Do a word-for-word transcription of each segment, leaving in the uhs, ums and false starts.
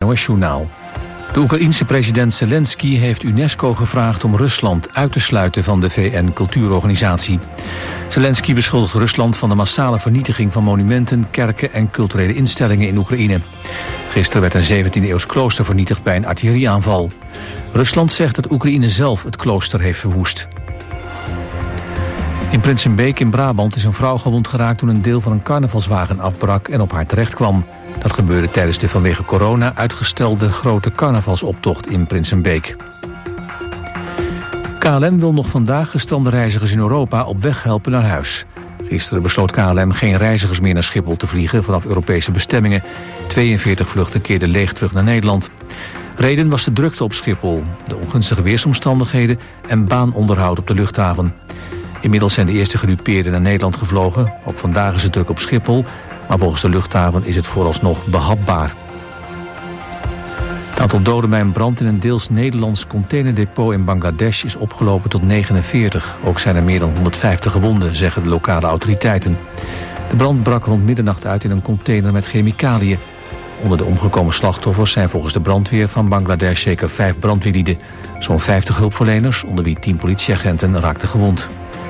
O S-journaal. De Oekraïense president Zelensky heeft UNESCO gevraagd om Rusland uit te sluiten van de V N-cultuurorganisatie. Zelensky beschuldigt Rusland van de massale vernietiging van monumenten, kerken en culturele instellingen in Oekraïne. Gisteren werd een zeventiende-eeuws klooster vernietigd bij een artillerieaanval. Rusland zegt dat Oekraïne zelf het klooster heeft verwoest. In Prinsenbeek in Brabant is een vrouw gewond geraakt toen een deel van een carnavalswagen afbrak en op haar terecht kwam. Dat gebeurde tijdens de vanwege corona uitgestelde grote carnavalsoptocht in Prinsenbeek. K L M wil nog vandaag gestrande reizigers in Europa op weg helpen naar huis. Gisteren besloot K L M geen reizigers meer naar Schiphol te vliegen vanaf Europese bestemmingen. tweeënveertig vluchten keerden leeg terug naar Nederland. Reden was de drukte op Schiphol, de ongunstige weersomstandigheden en baanonderhoud op de luchthaven. Inmiddels zijn de eerste gedupeerden naar Nederland gevlogen. Ook vandaag is het druk op Schiphol, maar volgens de luchthaven is het vooralsnog behapbaar. Het aantal doden bij een brand in een deels Nederlands containerdepot in Bangladesh is opgelopen tot negenenveertig. Ook zijn er meer dan honderdvijftig gewonden, zeggen de lokale autoriteiten. De brand brak rond middernacht uit in een container met chemicaliën. Onder de omgekomen slachtoffers zijn volgens de brandweer van Bangladesh zeker vijf brandweerlieden. Zo'n vijftig hulpverleners, onder wie tien politieagenten, raakten gewond.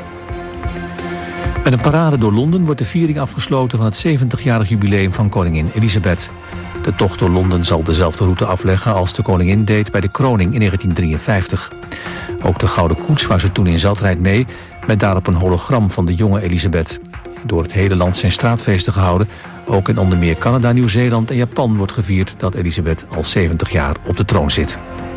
Met een parade door Londen wordt de viering afgesloten van het zeventigjarig jubileum van koningin Elisabeth. De tocht door Londen zal dezelfde route afleggen als de koningin deed bij de kroning in negentien drieënvijftig. Ook de Gouden Koets waar ze toen in zat rijdt mee, met daarop een hologram van de jonge Elisabeth. Door het hele land zijn straatfeesten gehouden. Ook in onder meer Canada, Nieuw-Zeeland en Japan wordt gevierd dat Elisabeth al zeventig jaar op de troon zit.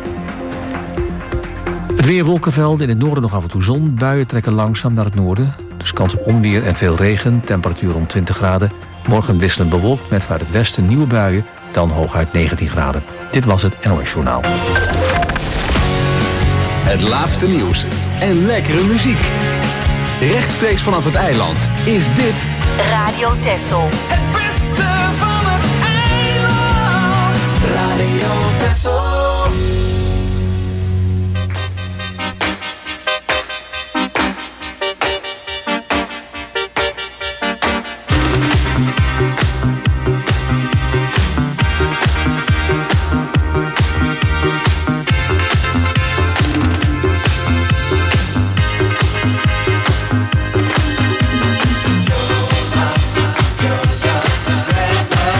Het weer, wolkenvelden, in het noorden nog af en toe zon. Buien trekken langzaam naar het noorden. Dus kans op onweer en veel regen. Temperatuur rond twintig graden. Morgen wisselend bewolkt met vanuit het westen nieuwe buien. Dan hooguit negentien graden. Dit was het N O S-journaal. Het laatste nieuws en lekkere muziek. Rechtstreeks vanaf het eiland is dit Radio Texel. Het beste van het eiland. Radio Texel. Yo,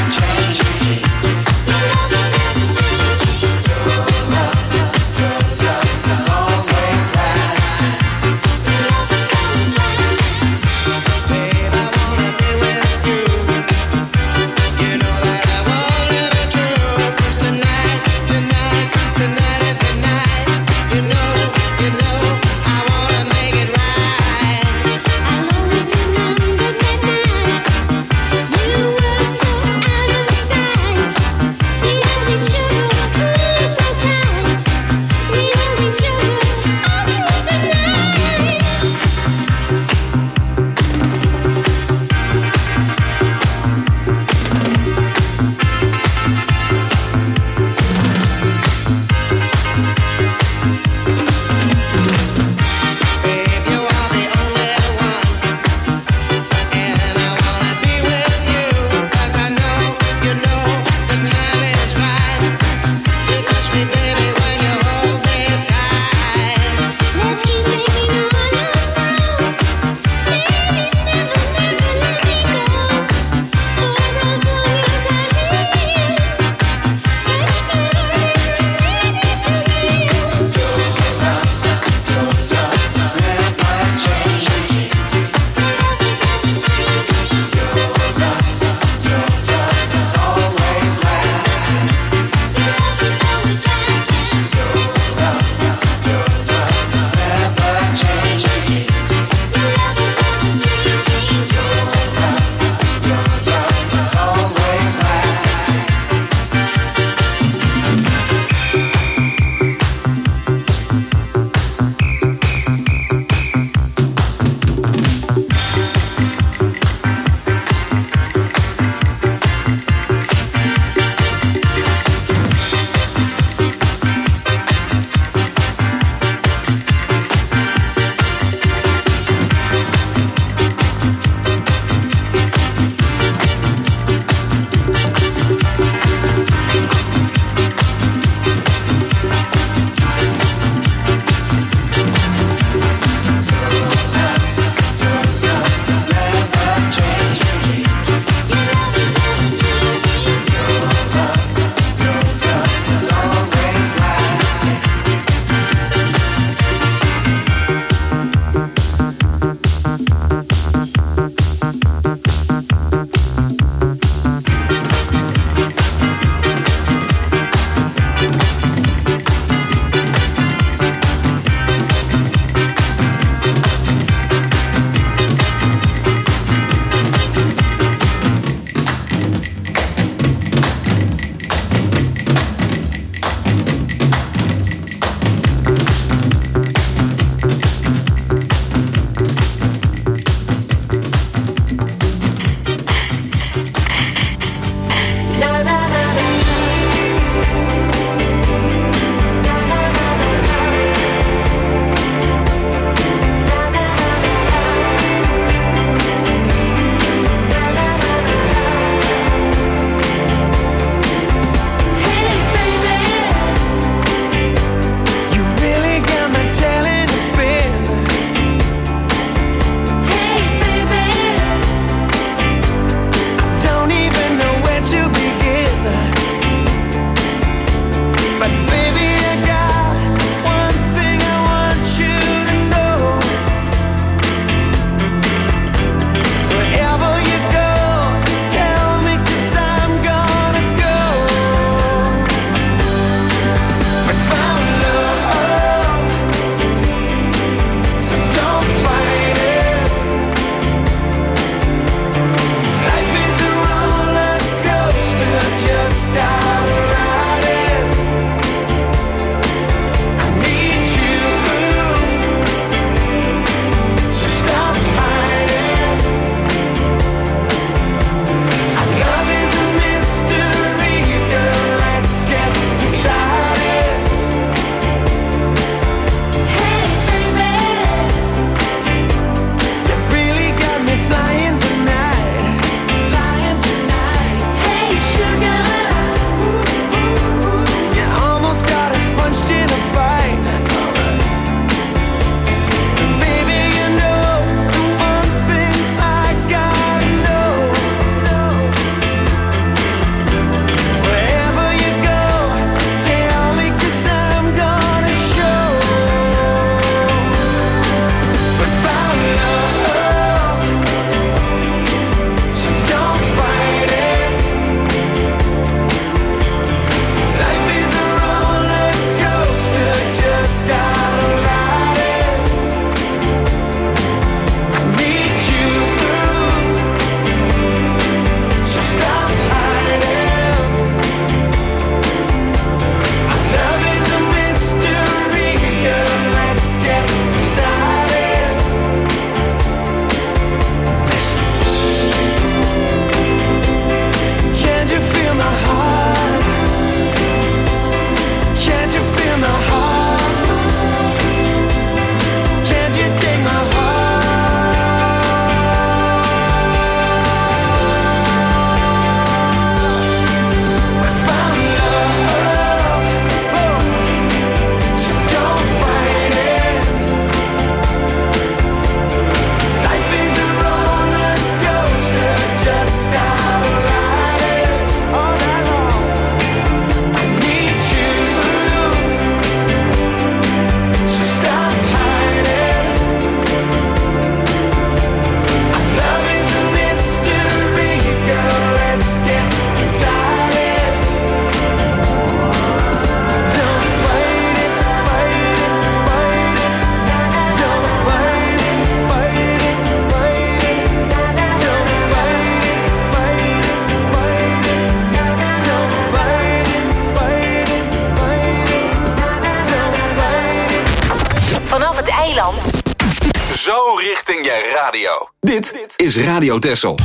eiland. Zo richting je radio. Dit is Radio Texel.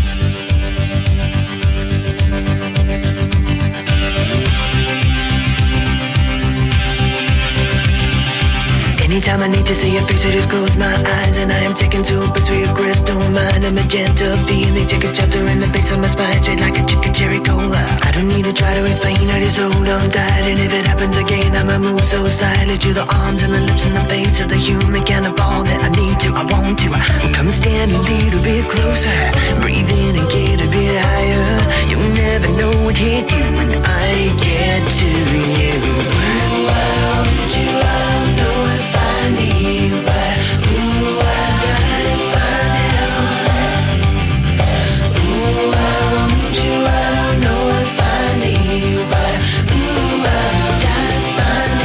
Anytime I need to see your face, I just close my eyes and I am taken to a place where your crystal mind and magenta feeling take a shelter in the base of my spine, straight like a chicken cherry cola. I don't need to try to explain, I just hold on tight, and if it happens again, I'ma move so silently to the arms and the lips and the face of the human cannibal that I need to, I want to. Come and stand a little bit closer, breathe in and get a bit higher. You'll never know what hit you when I get to you. Ooh, I want you, I don't know if I need, but ooh, I gotta find out. Ooh, I want you, I don't know if I need, but ooh, I gotta find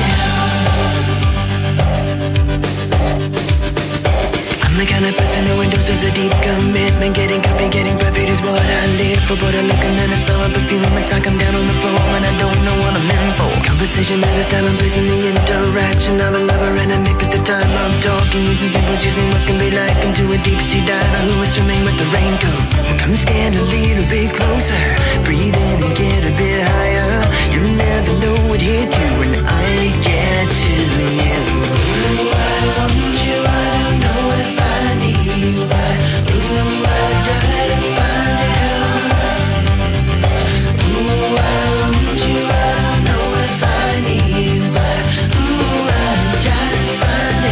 out. I'm the kind of person who endorses a deep commitment. Getting coffee, getting perfect is what I live for. But I look and then I smell a perfume. It's like I'm down on the floor and I don't know what I'm in for. Conversation has a time and place in the interaction of a lover and a mate at the time I'm talking. Using symbols, using what can be like into a deep sea diver who is swimming with the raincoat. Come stand a little bit closer, breathe in and get a bit higher. You never know what hit you when I get to you. Ooh, I want you, I don't know if I need, but ooh, I gotta find out. Ooh, I want you, I don't know if I need, but ooh, I gotta find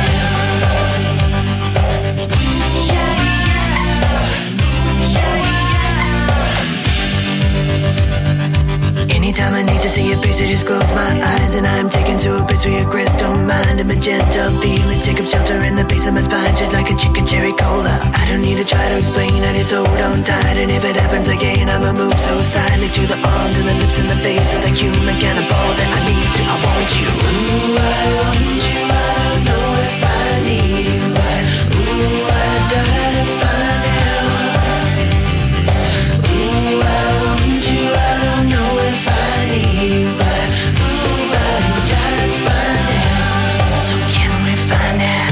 out. Yeah, yeah. Anytime I need to see your face, I just close my eyes and I'm taken to a place where your crystal mind and magenta feelings take up shelter in the base of my spine, shit like a chicken cherry cola. I don't need to try to explain, I just hold on tight, and if it happens again, I'ma move so silently to the arms and the lips and the face of the human cannibal that I need to, I want you. Ooh, I want you, I don't know if I need you, but ooh, I gotta find out. Ooh, I want you, I don't know if I need you, but ooh, I gotta find out. So can we find out?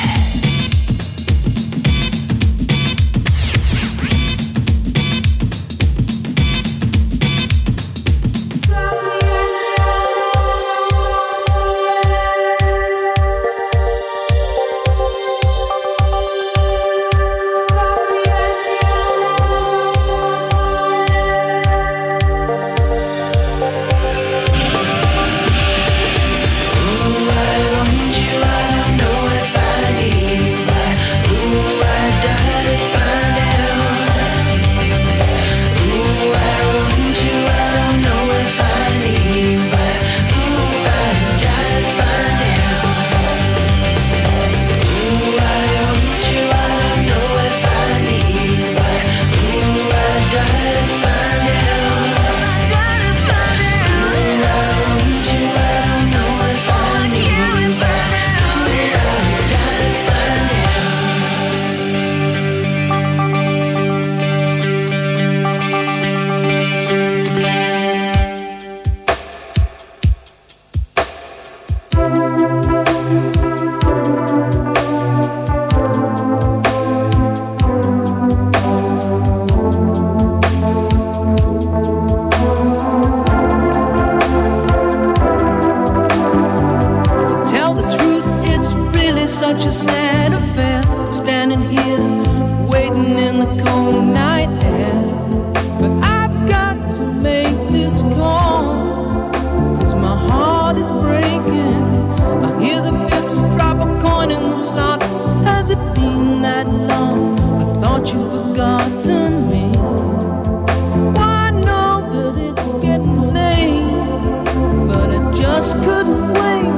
Such a sad affair, standing here, waiting in the cold night air. But I've got to make this call, 'cause my heart is breaking. I hear the pips drop a coin in the slot. Has it been that long? I thought you'd forgotten me. Well, I know that it's getting late, but I just couldn't wait.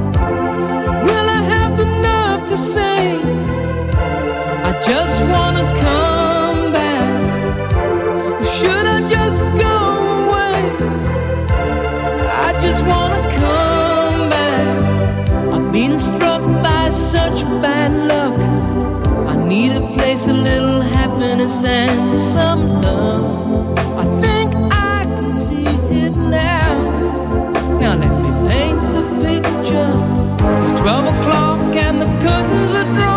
Will I have the nerve to say I just wanna come back? Should I just go away? I just wanna come back. I've been struck by such bad luck. I need a place, a little happiness and some love. I think I can see it now. Now let me paint the picture. It's twelve o'clock and the curtains are drawn.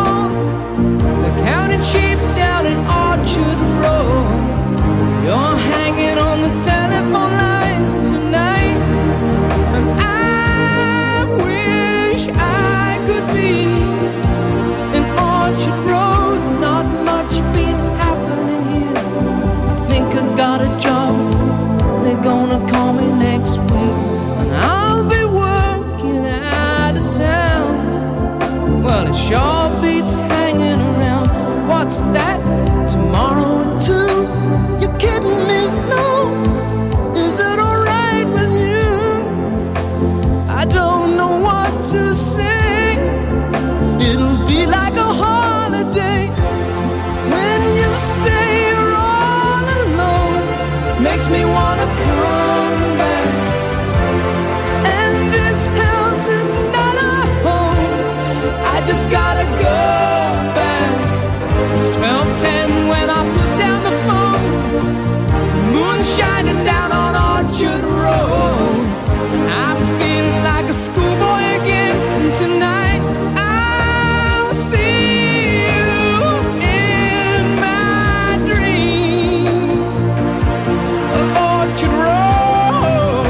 feeling like a schoolboy again. And tonight I'll see you in my dreams of Orchard Road.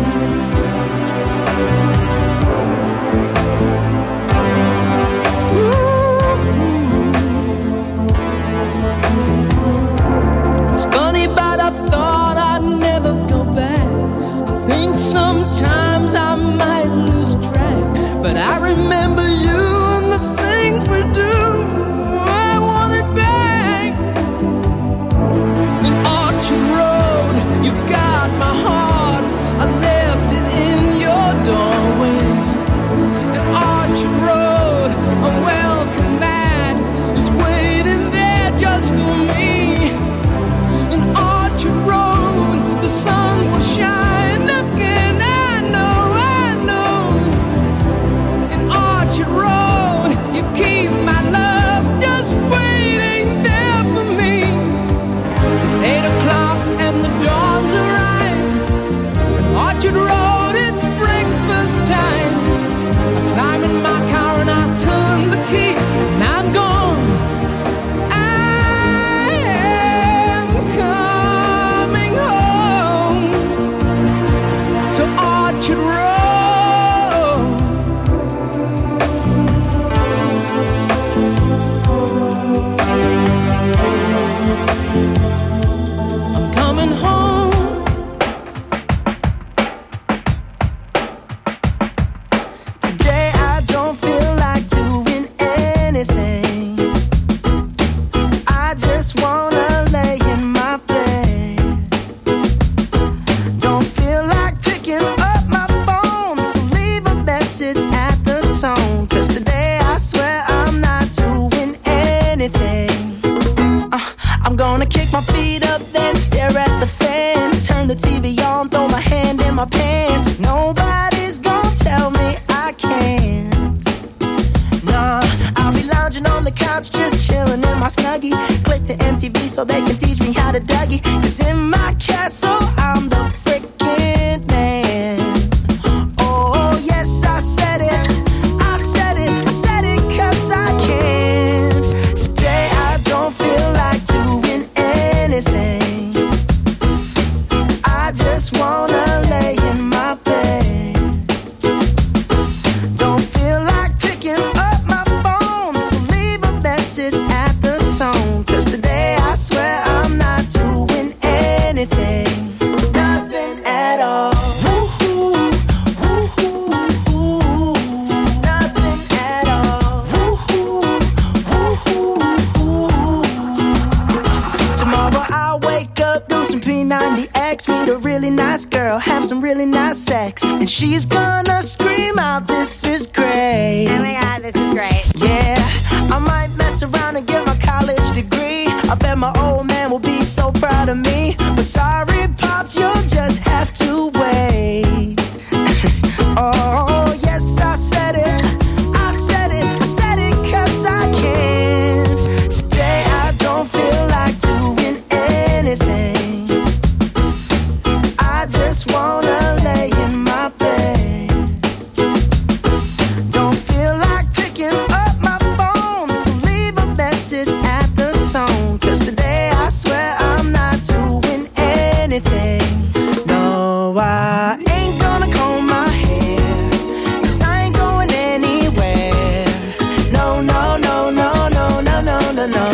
Ooh. It's funny, but I thought I'd never go back. I think sometimes I might lose track, but I remember you and the things we do. I want it back. In Orchard Road, you've got my heart. I left it in your doorway. In Orchard Road, a welcome mat is waiting there just for me. In Orchard Road, the sun will shine again. I know, I know. In Orchard Road, you keep my love just waiting there for me. It's eight o'clock and the dawn's arrived. In Orchard Road, it's breakfast time. I climb in my car and I turn the key, and I'm gone. I am coming home to Orchard Road. I'm coming home. Today I don't feel like doing anything. I just wanna lay in my bed. Don't feel like picking up my phone, so leave a message at the tone. 'Cause today I swear I'm not doing anything. Uh, I'm gonna kick my feet up, then stare at the fan. Turn the T V on, throw my hand in my pants. Nobody's gonna tell me I can't. Nah, I'll be lounging on the couch, just chilling in my Snuggie. Click to M T V so they can teach me how to Dougie. 'Cause in my castle, I'm the freaking man. Oh, yes, I said it. I said it. I said it 'cause I can. Today I don't feel like doing anything. I just wanna lay in my bed. Don't feel like picking up my phone, so leave a message at the tone. 'Cause today I swear I'm not doing anything. Nothing at all. Woo-hoo, woo-hoo, woo-hoo. Nothing at all. Woo-hoo, woo-hoo, woo-hoo. Tomorrow I'll wake up, do some P ninety X, meet a really nice girl, have some really nice sex, and she's gonna scream out, "This is great." Oh my god, this is great. Yeah, I might mess around and get my college degree. I bet my old man will be so proud of me. But sorry, Pops, you'll just have to wait. Oh, yes, I said it. I said it. I said it 'cause I can. Today I don't feel like doing anything. I just wanna lay in my bed. Don't feel like picking up my phone, so leave a message at the tone. 'Cause today I swear I'm not doing anything. No, I ain't gonna comb my hair, 'cause I ain't going anywhere. No, no, no, no, no, no, no, no, no.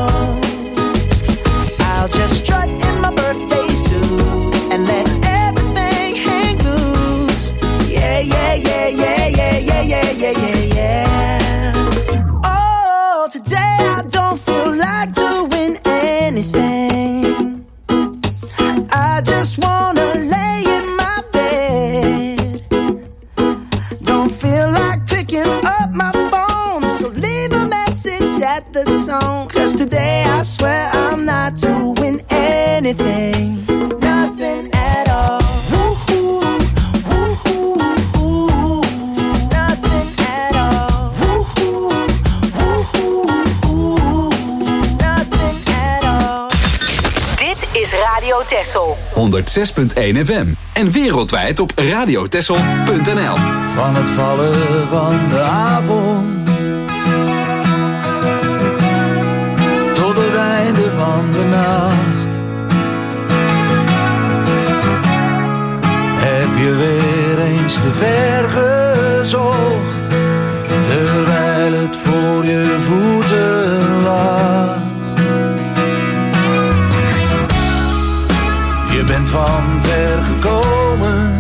I'll just strut in my birthday suit and let everything hang loose. Yeah, yeah, yeah, yeah, yeah, yeah, yeah, yeah, yeah, yeah. Oh, today I don't feel like doing anything. I just wanna lay in my bed. Don't feel like picking up my phone, so leave a message at the tone. 'Cause today I swear I'm not doing anything. Nothing at all. Woo-hoo, woo-hoo, woo-hoo. Nothing at all. Woo-hoo, woo-hoo, woo-hoo. Nothing at all. Dit is Radio Texel. honderd zes punt één F M. En wereldwijd op radiotessel punt n l. Van het vallen van de avond tot het einde van de nacht heb je weer eens te ver gezocht, terwijl het voor je voeten lag. Je bent van ver gekomen,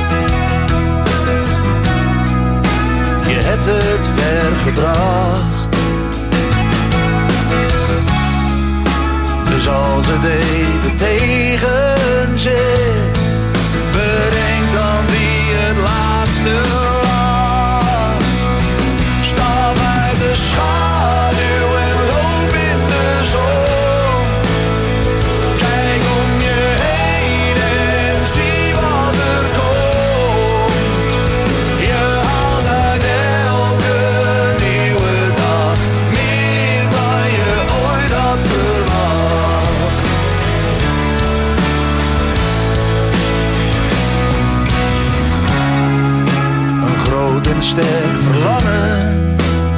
je hebt het ver gebracht. Dus als het even tegen zit, bedenk dan wie het laatste lacht. Stap uit de schaduw en loop in de zon. Kijk om je heen en zie wat er komt. Je haalt uit elke nieuwe dag meer dan je ooit had verwacht. Een groot en sterk verlangen,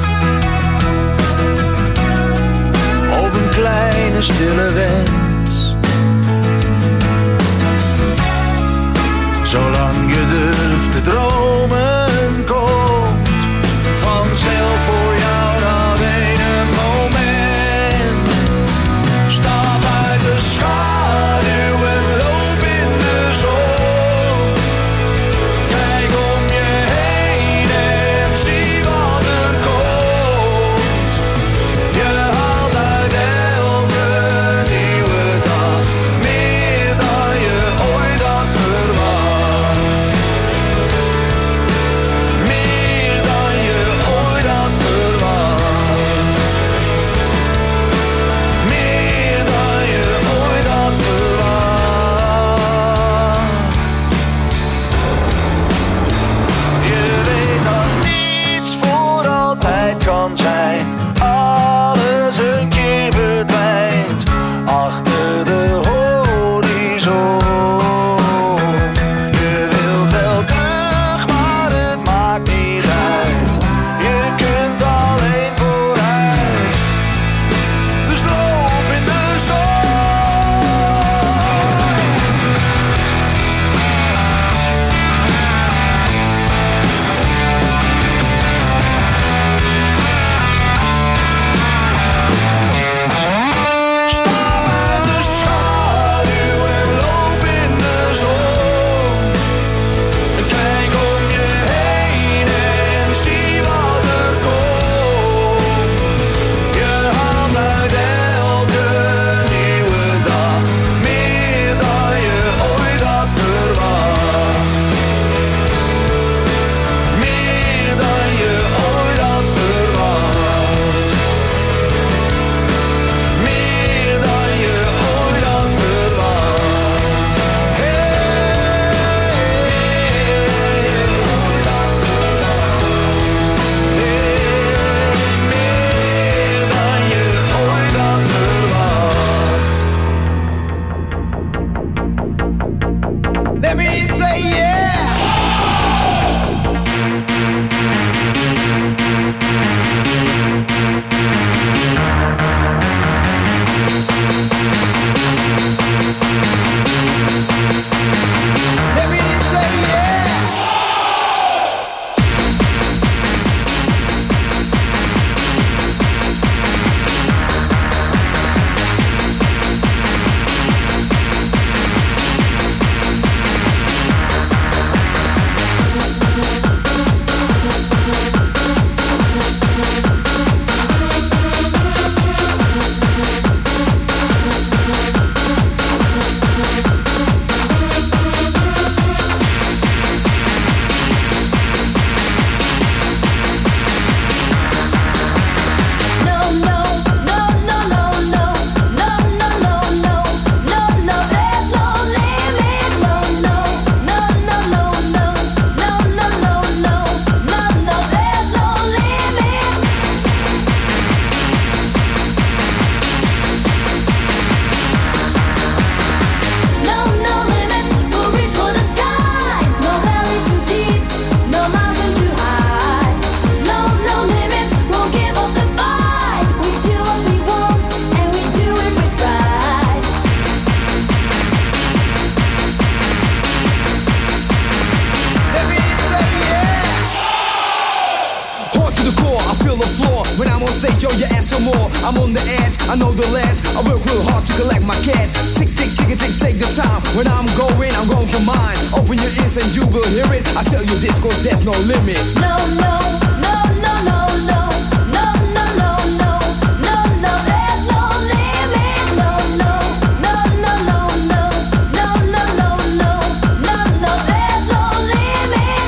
of een kleine stille wens. Zolang je durft te dromen, komt vanzelf voor jou dat ene moment. Stap uit de schaduw en loop in de zon. Kijk om je heen en zie wat er komt. Je haalt uit elke nieuwe dag meer dan je ooit had verwacht. I'm on the edge, I know the ledge. I work real hard to collect my cash. Tick, tick, tick, tick, take the time. When I'm going, I'm going for mine. Open your ears and you will hear it. I tell you this cause there's no limit. No, no, no, no, no, no. No, no, no, no. No, no, there's no limit. No, no, no, no, no, no. No, no, no, no. No, no, there's no limit.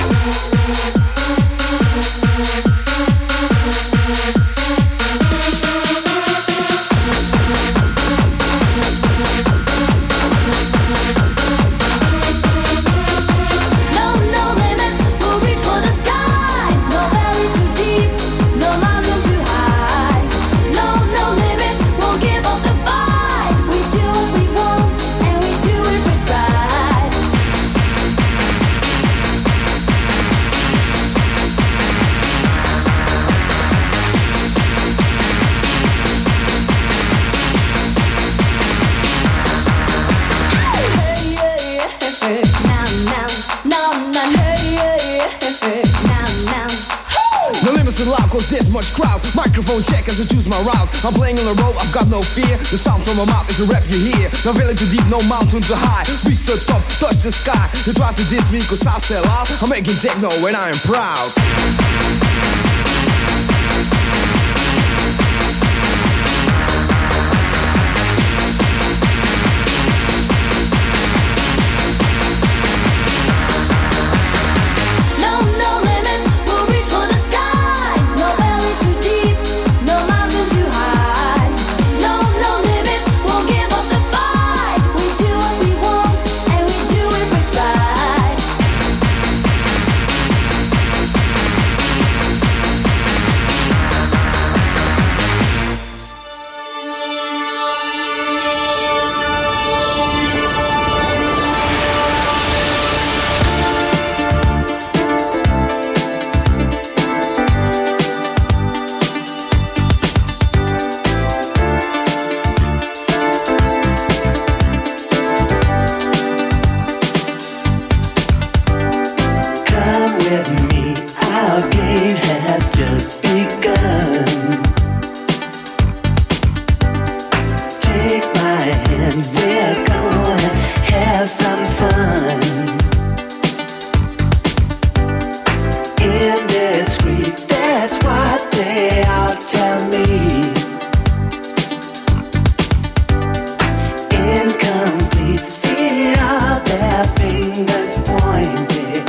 No, no limits. We'll reach for the sky. No valley too deep. No mountain too high. No, no limits. Won't give up the fight. We do what we want and we do it with pride. Hey, yeah, yeah. Now, now, now, now, hey, yeah, yeah. Now, now. No limits in life cause there's much crowd. Microphone check as I choose my route. I'm playing on the road, I've got no fear. The sound from my mouth is a rap you hear. No valley too deep, no mountain too high. Reach the top, touch the sky. You try to diss me cause I sell out. I'm making techno and I am proud. No, no limits. We'll reach for the sky. No valley too deep. No mountain too high. No, no limits. Won't give up the fight. We do what we want and we do it with pride. Come with me, our game has just begun. Take my hand, we're gonna have some fun. Indiscreet, that's what they all tell me. Incomplete, see all their fingers pointed.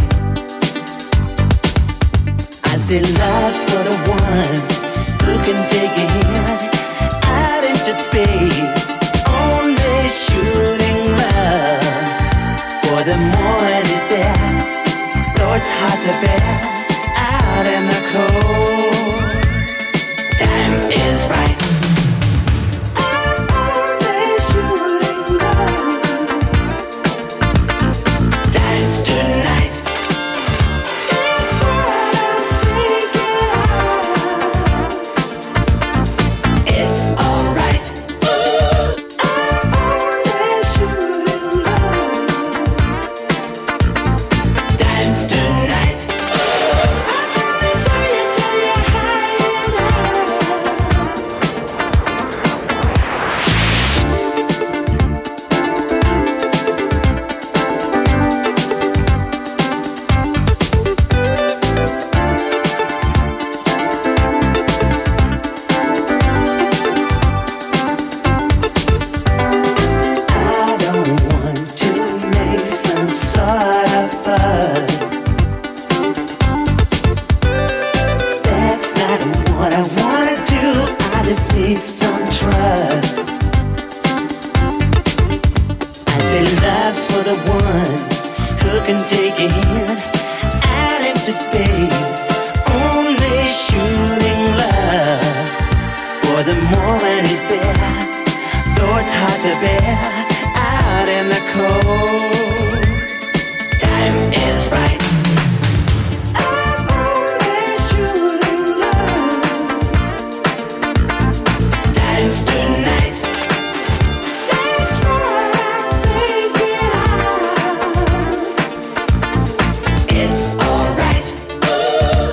I say love's for the ones who can take a hint out into space. Only shooting love for the morning is there. Though it's hard to bear out in the cold. Time is right. I'm only shooting love. Dance tonight. That's what I'm thinking of. It's alright. I'm only shooting love. Dance tonight. I'm gonna tell you, tell you how you I don't want to make some sort of fuss. That's not what I wanna do. I just need some trust. I say love's for the ones who can take a hint out into space. Only shooting love for the moment is there. Though it's hard to bear out in the cold. Time is right. I'm only shooting love. Dance tonight. That's what I'm thinking of. It's alright. Ooh.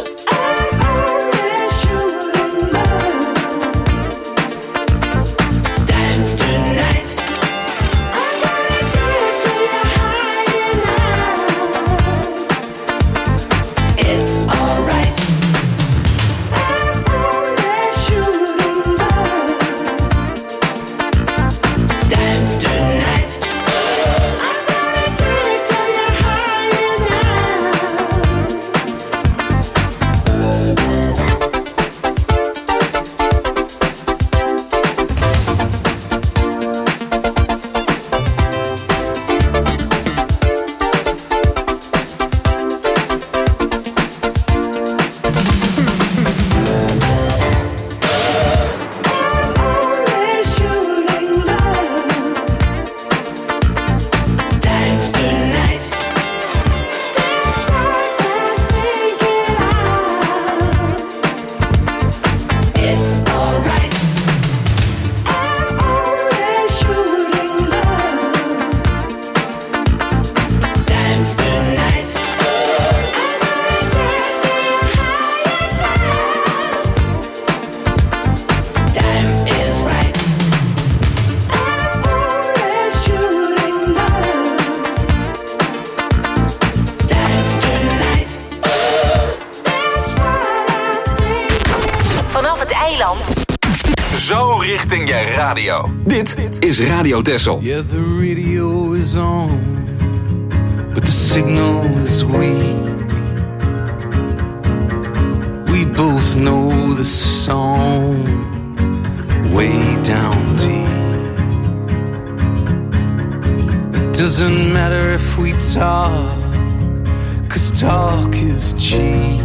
richting je radio. Dit is Radio Texel. Yeah, the radio is on, but the signal is weak. We both know the song way down deep. It doesn't matter if we talk, 'cause talk is cheap.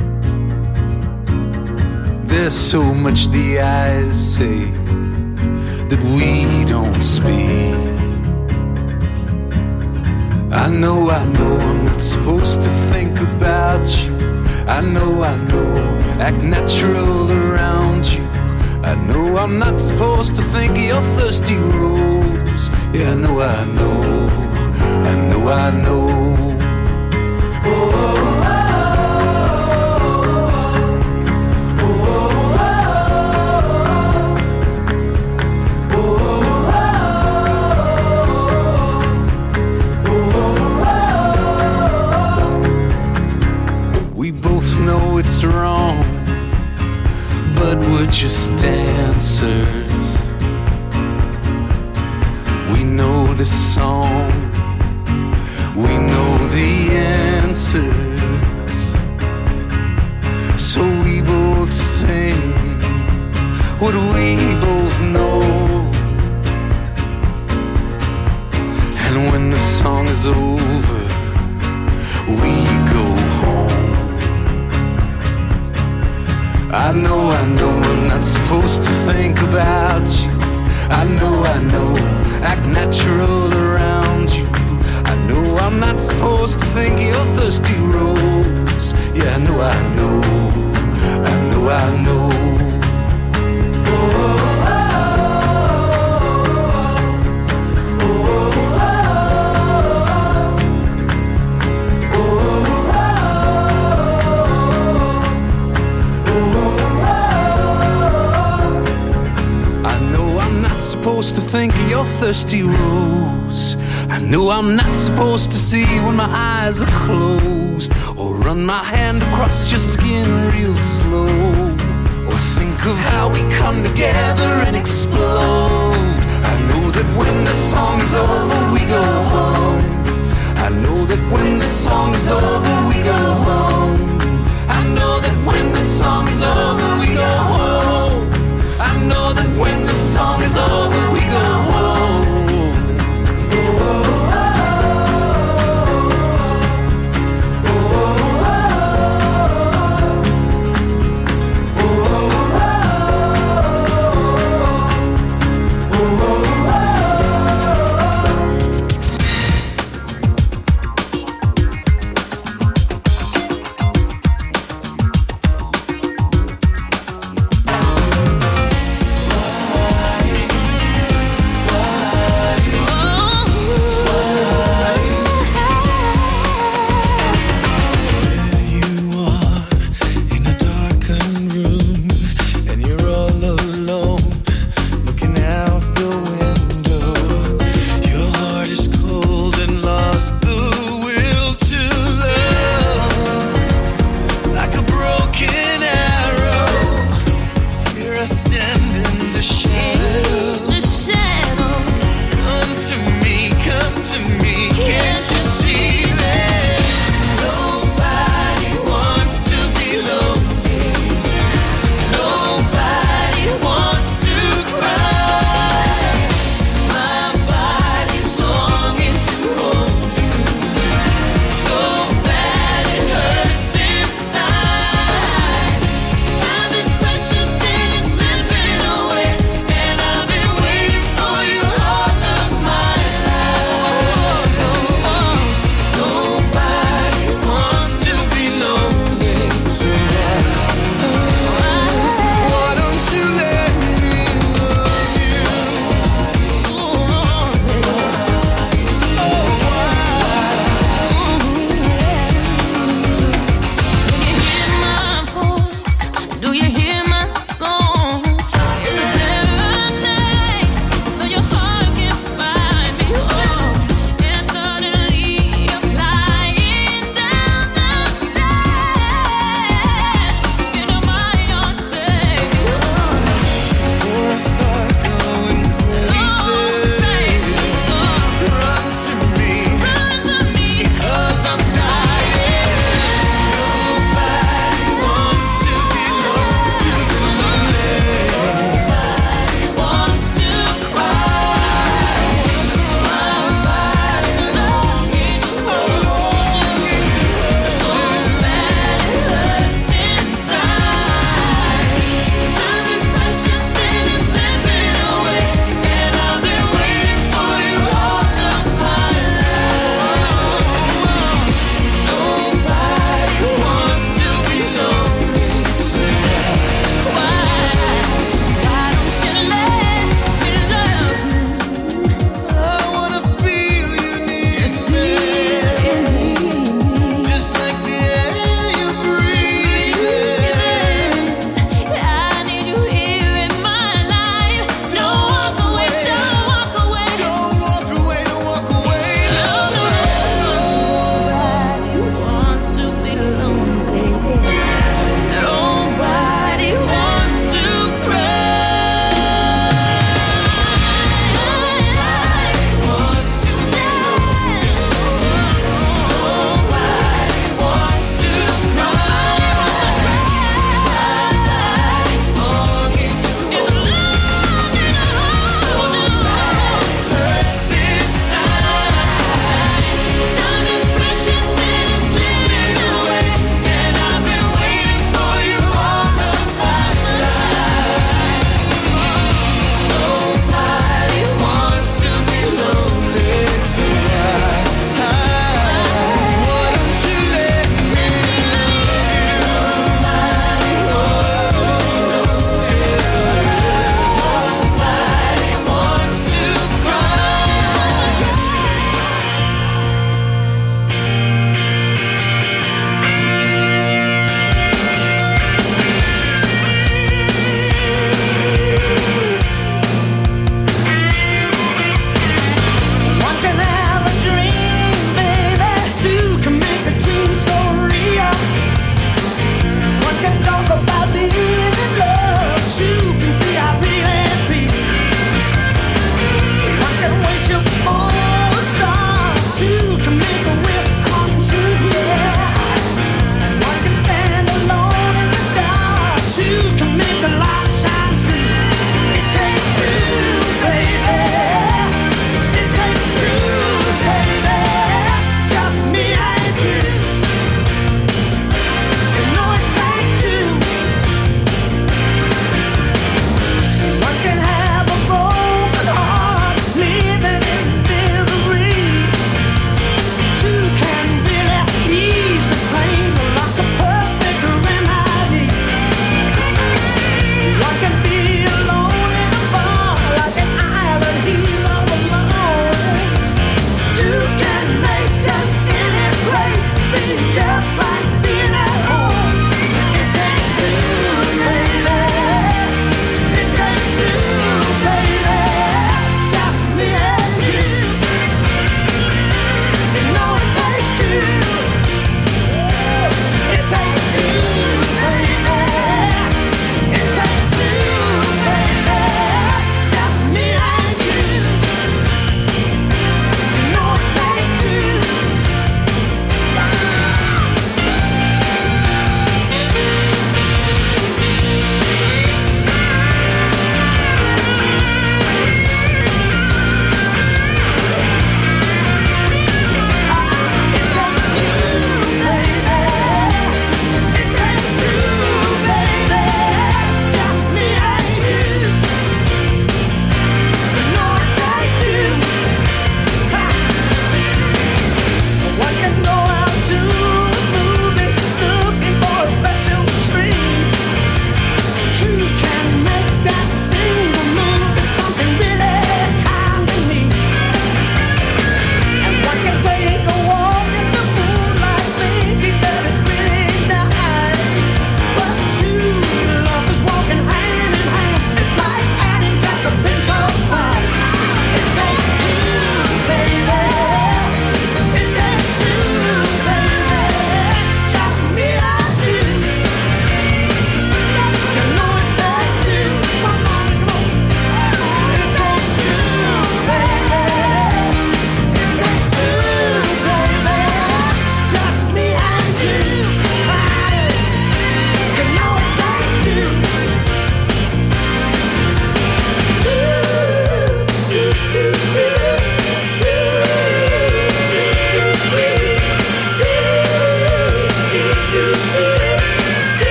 There's so much the eyes say that we don't speak. I know, I know I'm not supposed to think about you. I know, I know, act natural around you. I know I'm not supposed to think of your thirsty rose. Yeah, I know, I know, I know, I know. Oh, it's wrong, but we're just dancers. We know the song, we know the answers, so we both sing what we both know. And when the song is over, we go home. I know, I know I'm not supposed to think about you. I know, I know, act natural around you. I know I'm not supposed to think of your thirsty rose. Yeah, I know, I know, I know, I know. Oh, supposed to think of your thirsty rose. I know I'm not supposed to see when my eyes are closed, or run my hand across your skin real slow, or think of how we come together and explode. I know that when the song's over we go home. I know that when the song's over we go home. I know that when the song's over we go home. I know that when the song is over, we go home. Oh, oh, oh,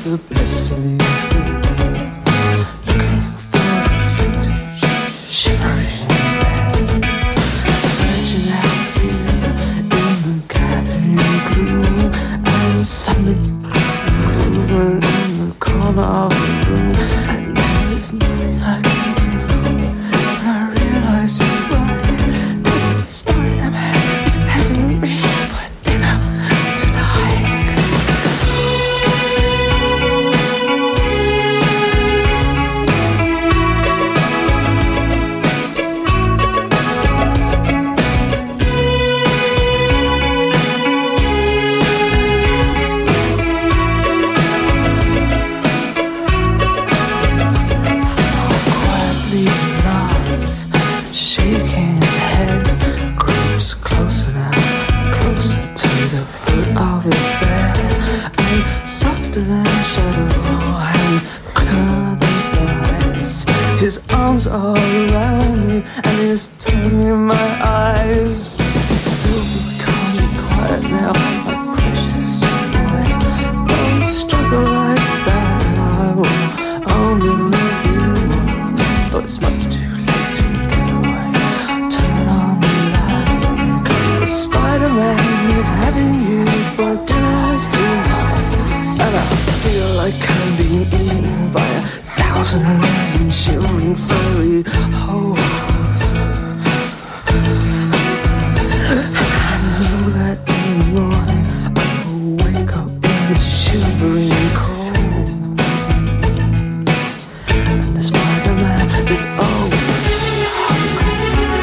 feel blissfully looking for feet shivering, searching out fear in the gathering gloom, and suddenly over in the corner of the room, and there is nothing I can do. And I realize before that Spider-Man is having me for dinner tonight. Quietly nods, shaking his head, creeps closer now, closer to the foot of his bed, and softer than a shadow and quicker than flies. His arms are around me and he's turning my eyes. Still calm and quiet now, my precious boy. Don't struggle like that, I will only love you. But it's much too late to get away. Turn on the light. Spider-Man is having you for dinner tonight. And I feel like I'm being eaten by a thousand million shivering furry holes. I know that in the morning I will wake up in the shivering cold. And the Spider-Man is always hungry.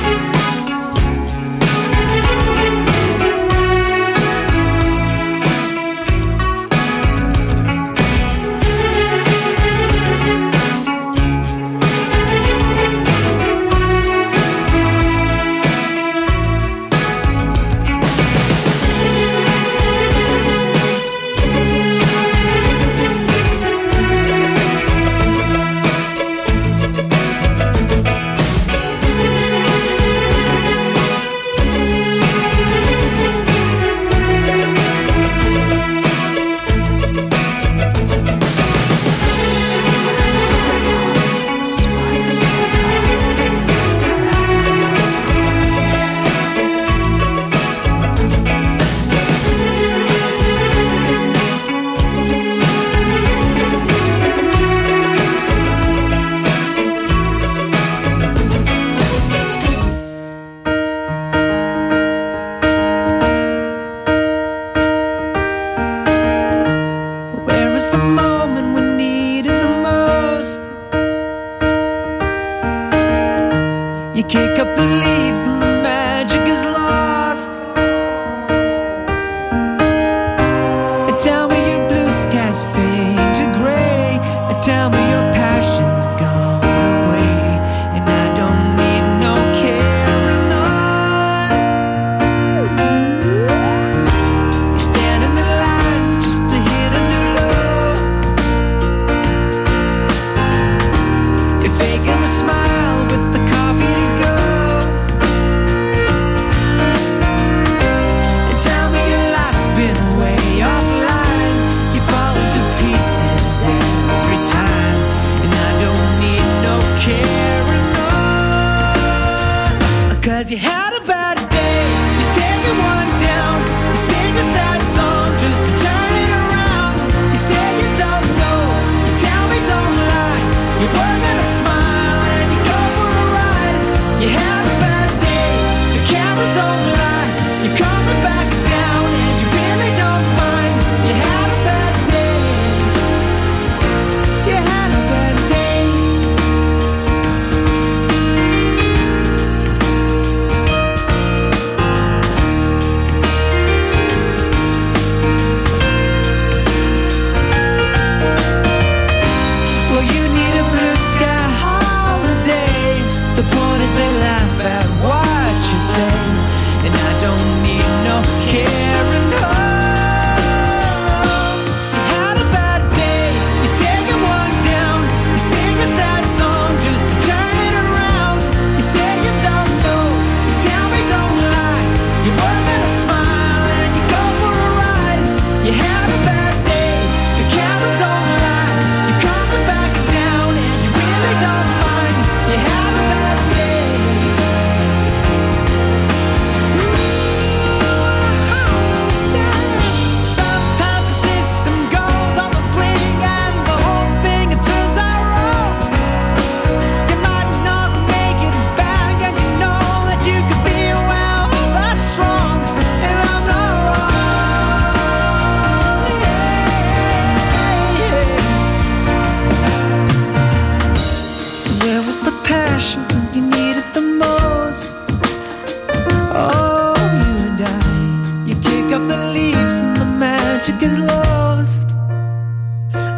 Where is the moment we needed the most? You kick up the leaves and the magic is lost. And tell me your blue skies fade to gray, and tell me your passion's gone away, and I don't need no carrying on. You stand in the line just to hit a new low. You're faking a smile with the coffee to go. And tell me your life's been way offline. You fall into pieces every time.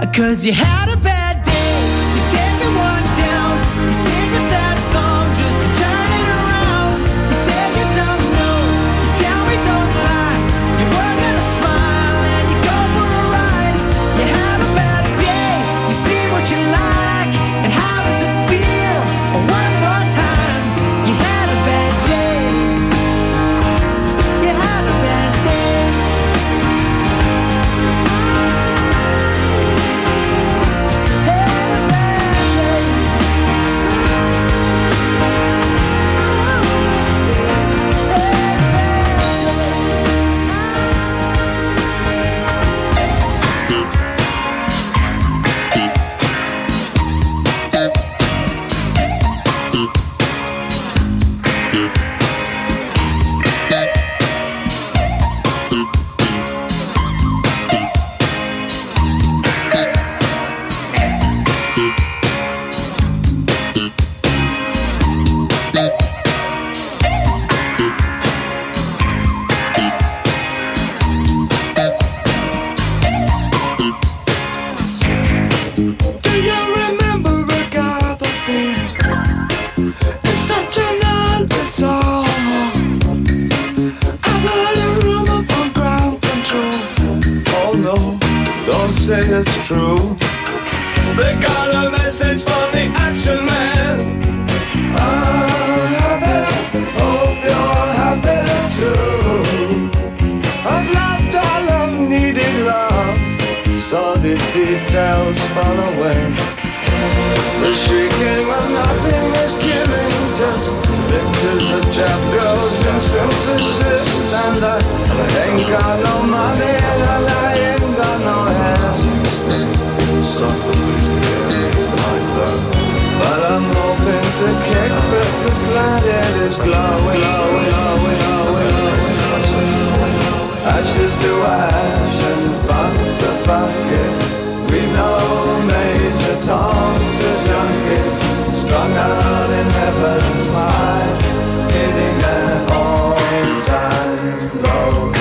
Cause you had a bad day, you take one down, you sing a sad song just to turn it around. You say you don't know, you tell me don't lie, you work in a smile and you go for a ride. You had a bad day, you see what you like, and how does it feel? One more time, you had a bad day, you had a bad day. Say it's true. They got a message from the action man. I'm happy, hope you're happy too. I've loved all I've needed love, saw the details fall away. The shrieking when nothing is killing, just pictures of chap girls and synthesis. And I ain't got no money and I ain't got no hands. Songs that please the air, like that. But I'm hoping to kick back this glad it is glowing, glowing, glowing, glowing, glowing. Ashes to ash and fun to fuck it. We know Major Tom's a junkie, strung out in heaven's high, hitting an all-time low.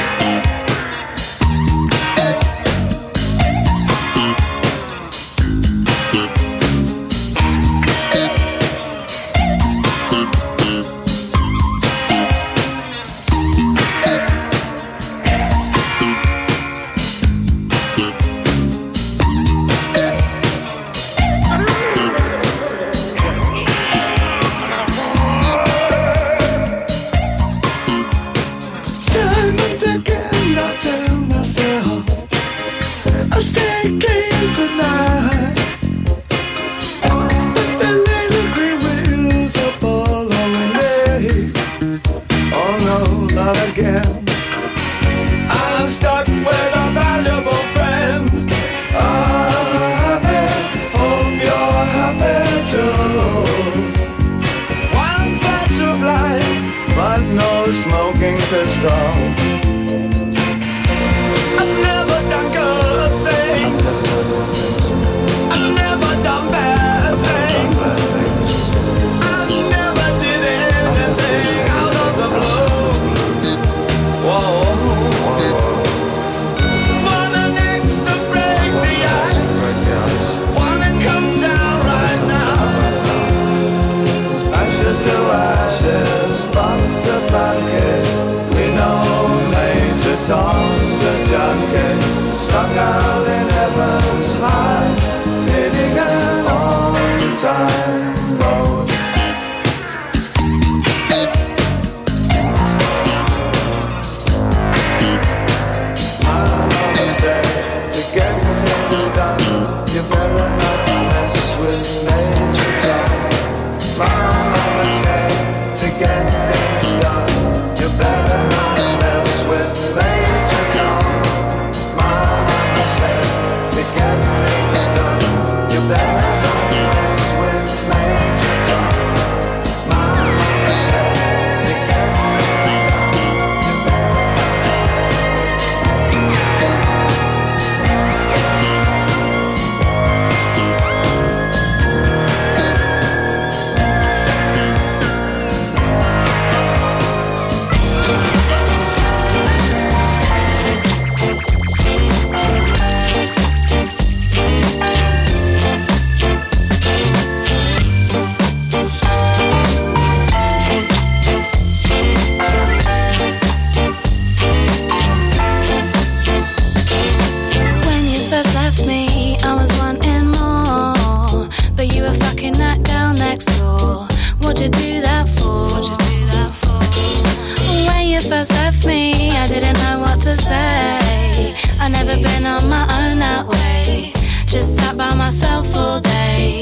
sat by myself all day.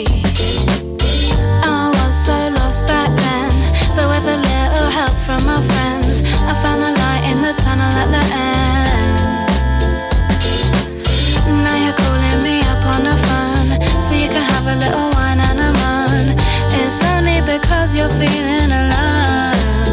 I was so lost back then, but with a little help from my friends, I found a light in the tunnel at the end. Now you're calling me up on the phone, so you can have a little wine and a moan. It's only because you're feeling alone.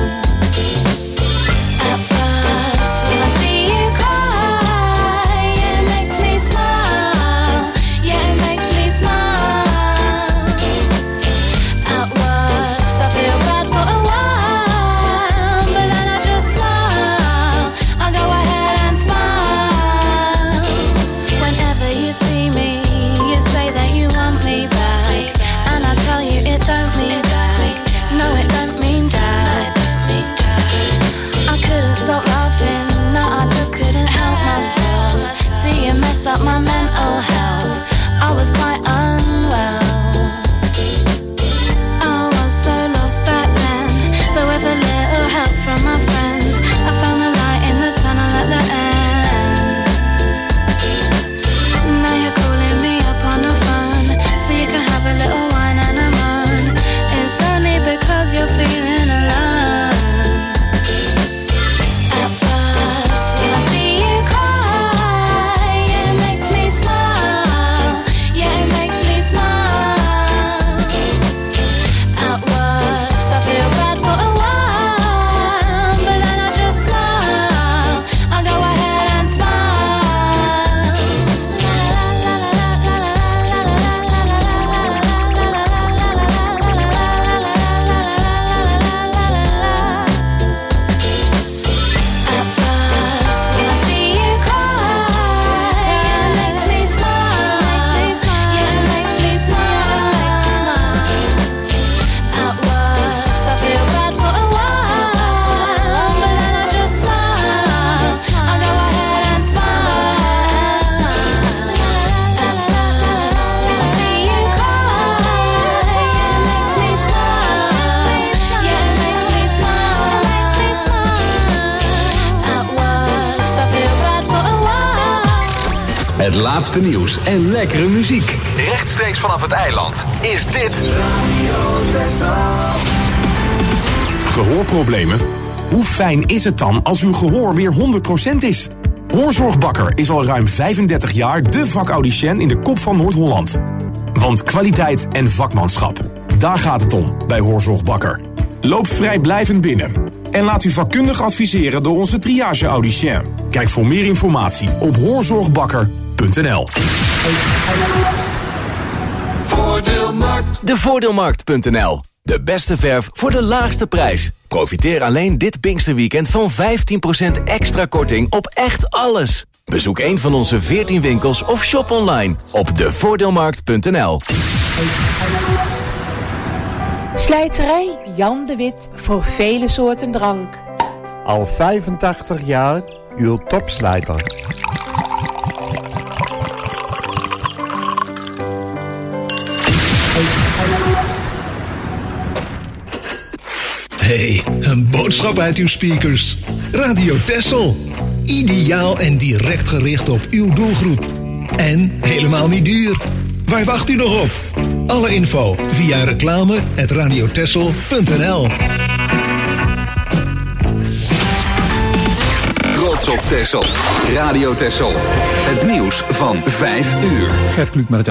At first, when I see you cry, yeah, it makes me smile. Yeah, it makes me smile. At worst, I feel bad for a while, but then I just smile. I go ahead and smile. Whenever you see me, you say that you want me back, and I tell you it don't mean back. No, it don't mean that. I couldn't stop laughing, no, I just couldn't help myself. See, it messed up my mental health. I was quite unwell. I was so lost back then, but with a little help from my friends, I found a light in the tunnel at the end. Now you're calling me up on the phone, so you can have a little wine and a moan. It's only because you're feeling alone. At first, when I see you cry, yeah, it makes me smile. Yeah, it makes me smile. At worst, I feel bad for a while, but then I just smile. I go ahead and smile. At first, when I see you cry, yeah, it makes me smile. Yeah, it makes me smile. At worst, I feel bad for a while, but then I just smile. I go ahead and smile. At first, when I see you cry, yeah, it makes me smile. Yeah, it makes me smile. At worst, I feel bad for a while. Het laatste nieuws en lekkere muziek. Rechtstreeks vanaf het eiland is dit Gehoorproblemen? Hoe fijn is het dan als uw gehoor weer honderd procent is? Hoorzorgbakker is al ruim vijfendertig jaar de vakaudicien in de kop van Noord-Holland. Want kwaliteit en vakmanschap, daar gaat het om bij Hoorzorgbakker. Loop vrijblijvend binnen en laat u vakkundig adviseren door onze triage-audicien. Kijk voor meer informatie op hoorzorgbakker punt n l. Voordeelmarkt. De voordeelmarkt punt n l. De beste verf voor de laagste prijs. Profiteer alleen dit Pinksterweekend van vijftien procent extra korting op echt alles. Bezoek een van onze veertien winkels of shop online op de voordeelmarkt punt n l. Slijterij Jan de Wit voor vele soorten drank. Al vijfentachtig jaar uw topslijter. Hey, een boodschap uit uw speakers. Radio Texel. Ideaal en direct gericht op uw doelgroep. En helemaal niet duur. Waar wacht u nog op? Alle info via reclame at radiotexel punt n l. Trots op Texel. Radio Texel. Het nieuws van vijf uur. Gert Kluk met het